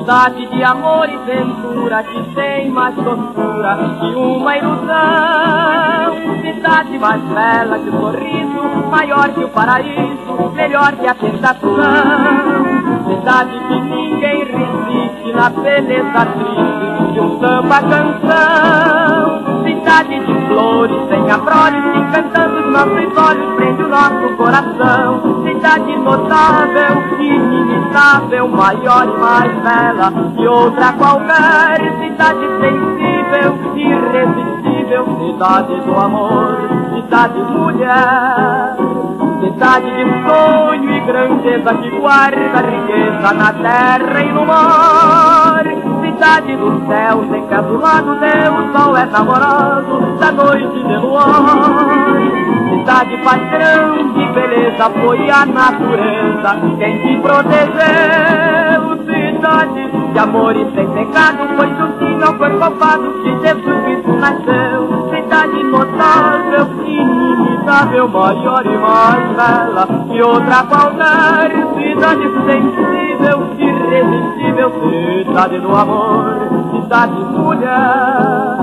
cidade de amor e ventura que tem mais doçura que uma ilusão. Cidade mais bela que o sorriso, maior que o paraíso, melhor que a tentação. Cidade que ninguém resiste na beleza triste de um samba canção. Cidade de flores, sem abrolhos, encantando os nossos olhos, prende o nosso coração. Cidade notável, inimitável, maior e mais bela que outra qualquer. Cidade sensível, irresistível, cidade do amor, cidade mulher. Cidade de sonho e grandeza que guarda riqueza na terra e no mar. Cidade do céu, sem que do lado deu, o sol é namorado da noite de luar. Cidade patrão de beleza, foi a natureza quem te protegeu. Cidade de amor e sem pecado, foi do fim ao corpo alvado que Jesus Cristo nasceu. Cidade notável, inimitável, maior e mais bela que outra qualquer. Cidade sensível, irresistível, cidade do amor, cidade mulher.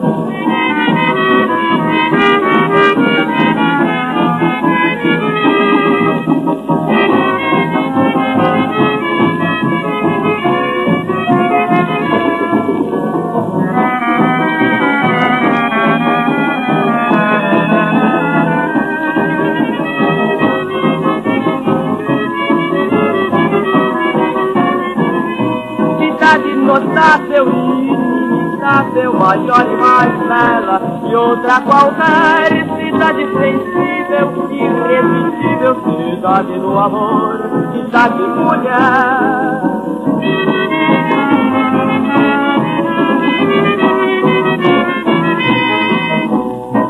Cidade notável, inimitável, maior e mais bela que outra qualquer. Cidade sensível, irresistível, cidade do amor, cidade mulher.